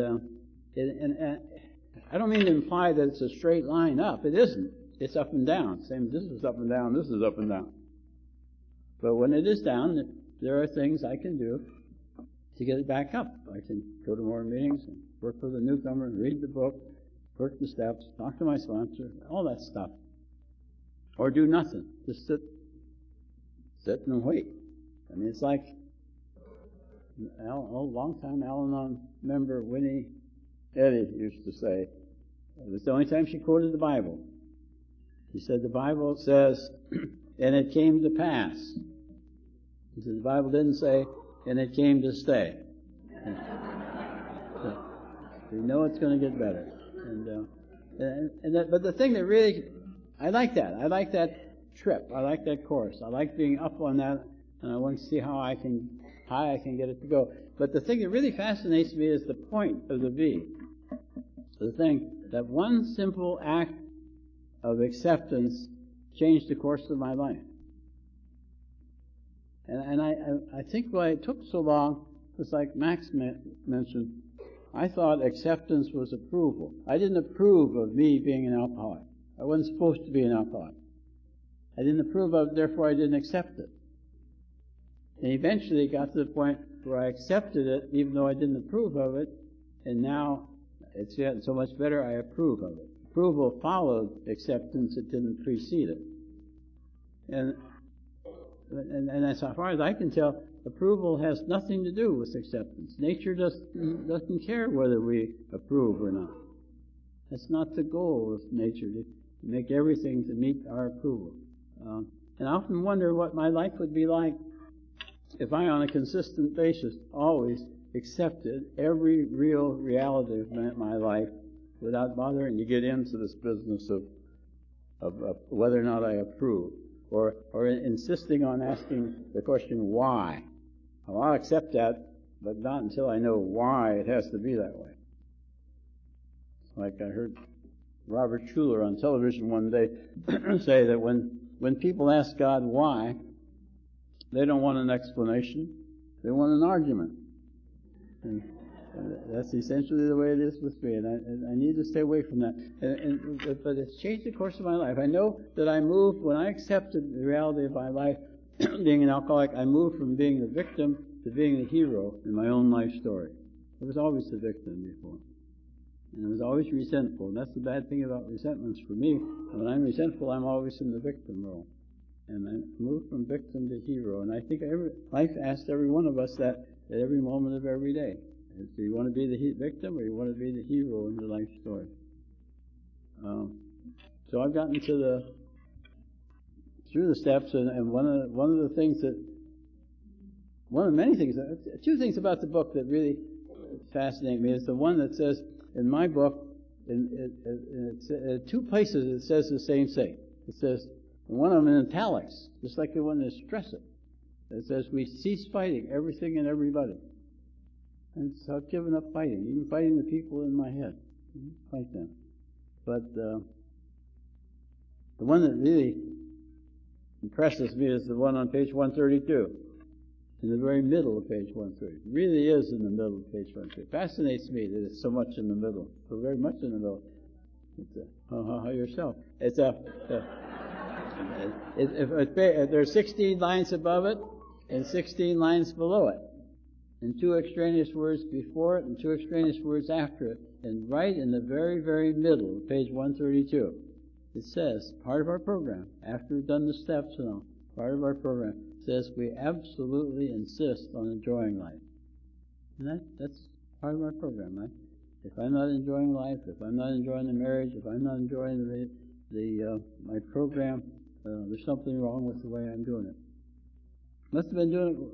S1: I don't mean to imply that it's a straight line up. It isn't. It's up and down. Same, this is up and down, this is up and down. But when it is down, there are things I can do to get it back up. I can go to more meetings, and work with a newcomer, read the book, work the steps, talk to my sponsor, all that stuff. Or do nothing. Just sit and wait. I mean, it's like a long-time Al-Anon member, Winnie Eddy, used to say. It was the only time she quoted the Bible. She said, the Bible says, and it came to pass. She said, the Bible didn't say, and it came to stay. So we know it's going to get better. But the thing that really, I like that. I like that trip. I like that course. I like being up on that, and I want to see how I can get it to go. But the thing that really fascinates me is the point of the V. The thing that one simple act of acceptance changed the course of my life. And I think why it took so long was like Max mentioned. I thought acceptance was approval. I didn't approve of me being an alcoholic. I wasn't supposed to be an alcoholic. I didn't approve of it, therefore I didn't accept it. And eventually it got to the point where I accepted it, even though I didn't approve of it, and now it's gotten so much better, I approve of it. Approval followed acceptance, it didn't precede it. And as far as I can tell, approval has nothing to do with acceptance. Nature doesn't care whether we approve or not. That's not the goal of nature, to make everything to meet our approval. And I often wonder what my life would be like if I, on a consistent basis, always accepted every real reality of my life without bothering to get into this business of whether or not I approve, or insisting on asking the question, why? Well, I'll accept that, but not until I know why it has to be that way. Like I heard Robert Schuller on television one day say that when people ask God why, they don't want an explanation, they want an argument. And that's essentially the way it is with me, and I need to stay away from that. But it's changed the course of my life. I know that I moved, when I accepted the reality of my life, being an alcoholic, I moved from being the victim to being the hero in my own life story. I was always the victim before. And I was always resentful. And that's the bad thing about resentments for me. When I'm resentful, I'm always in the victim role. And I moved from victim to hero. And I think life asked every one of us that at every moment of every day. Do you want to be the victim or you want to be the hero in your life story? So I've gotten through the steps, and one of the things two things about the book that really fascinate me is the one that says in my book, in two places it says the same thing. It says, and one of them in italics, just like the one that stress it. It says, we cease fighting everything and everybody. And so I've given up fighting, even fighting the people in my head. Fight them. But the one that really impresses me is the one on page 132. In the very middle of page 130. It really is in the middle of page 130. It fascinates me that it's so much in the middle. So very much in the middle. It's yourself. There's 16 lines above it and 16 lines below it. And 2 extraneous words before it and 2 extraneous words after it. And right in the very, very middle of page 132, it says, part of our program, after we've done the steps and all, part of our program says we absolutely insist on enjoying life. And that's part of our program, right? If I'm not enjoying life, if I'm not enjoying the marriage, if I'm not enjoying my program, there's something wrong with the way I'm doing it. Must have been doing it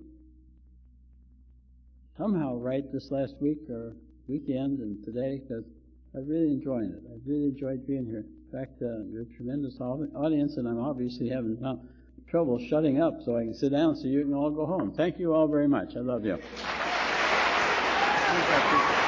S1: somehow right this last week or weekend and today, because I'm really enjoying it. I've really enjoyed being here. In fact, you're a tremendous audience, and I'm obviously having trouble shutting up so I can sit down so you can all go home. Thank you all very much. I love you.